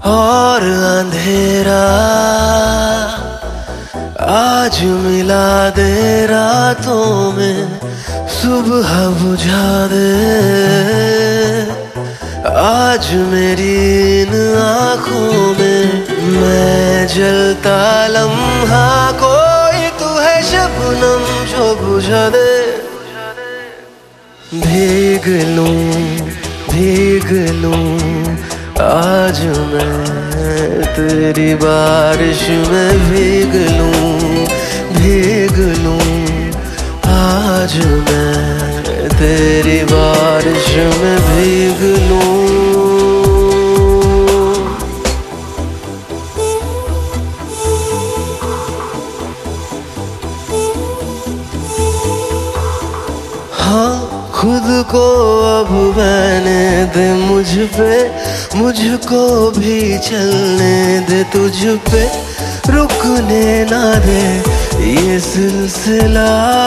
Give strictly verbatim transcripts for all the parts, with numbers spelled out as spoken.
और अंधेरा आज मिला दे रातों में, सुबह बुझा दे आज मेरी इन आँखों में। मैं जलता लम्हा कोई तू है शबनम जो बुझा दे। भीग लूं भीग लूं आज मैं तेरी बारिश में, भीग लूं भीग लूं आज मैं तेरी बारिश में, भीग लूं। हाँ खुद को अब बहने दे मुझ पे, मुझको भी चलने दे तुझ पे, रुकने ना दे ये सिलसिला।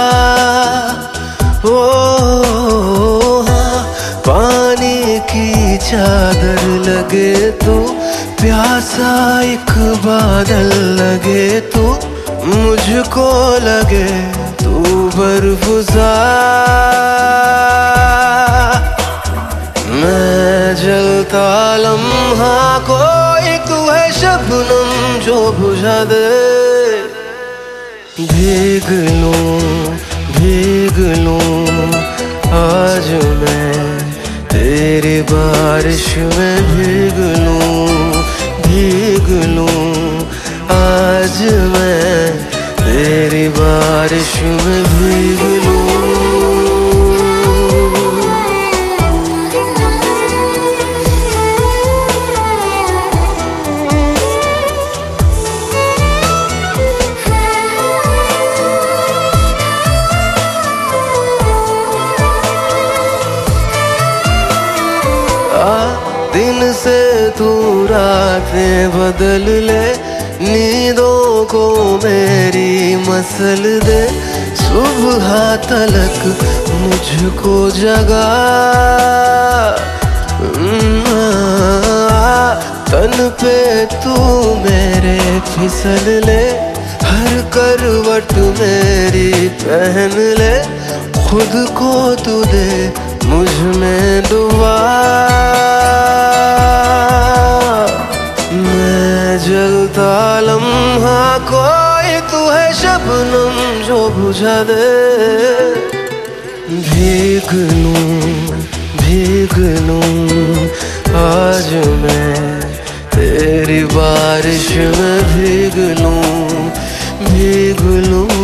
ओ हाँ पानी की चादर लगे तू, प्यासा एक बादल लगे तू, मुझको लगे तू बर्फुसा। मैं जलता लम्हा कोई तू है शबनम जो बुझा दे। भीग लूं भीग लूं आज मैं तेरी बारिश में, भीग लूं भीग लूं आज मैं तेरी बारिश में, भीग लूं। दिन से तू रातें बदल ले, नींदों को मेरी मसल दे, सुबह तलक मुझको जगा। तन पे तू मेरे फिसल ले, हर करवट मेरी पहन ले, खुद को तू दे मुझ में दुआ। मैं जलता लम्हा कोई तू है शबनम जो बुझा दे। भीग लूं भीग लूं आज मैं तेरी बारिश में, भीग लूं भीग लूं